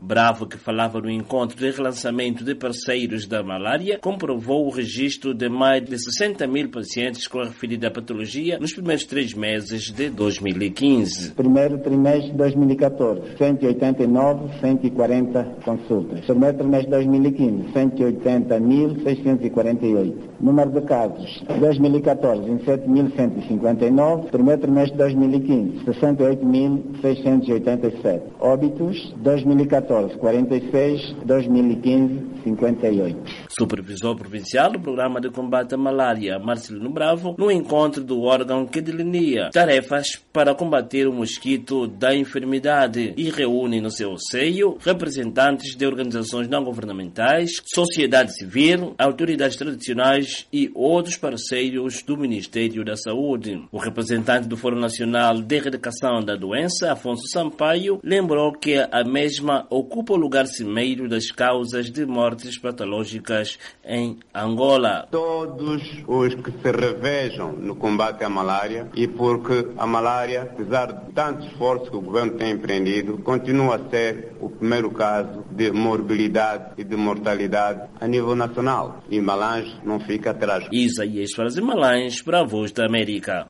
Bravo, que falava no encontro de relançamento de parceiros da malária, comprovou o registro de mais de 60 mil pacientes com a referida patologia nos primeiros 3 meses de 2015. Primeiro trimestre de 2014, 189, 140 consultas. Primeiro trimestre de 2015, 180.648. Número de casos, 2014, 27.159. Primeiro trimestre de 2015, 68.687. Óbitos, 2014, 46. 2015, 58. Supervisor provincial do Programa de Combate à Malária, Marcelino Bravo, no encontro do órgão que delineia tarefas para combater o mosquito da enfermidade e reúne no seu seio representantes de organizações não governamentais, sociedade civil, autoridades tradicionais e outros parceiros do Ministério da Saúde. O representante do Fórum Nacional de Erradicação da Doença, Afonso Sampaio, lembrou que a mesma ocupa o lugar cimeiro das causas de mortes patológicas em Angola. Todos os que se revejam no combate à malária, e porque a malária, apesar de tanto esforço que o governo tem empreendido, continua a ser o primeiro caso de morbilidade e de mortalidade a nível nacional. E Malange não fica atrás. Isaías Malange para a Voz da América.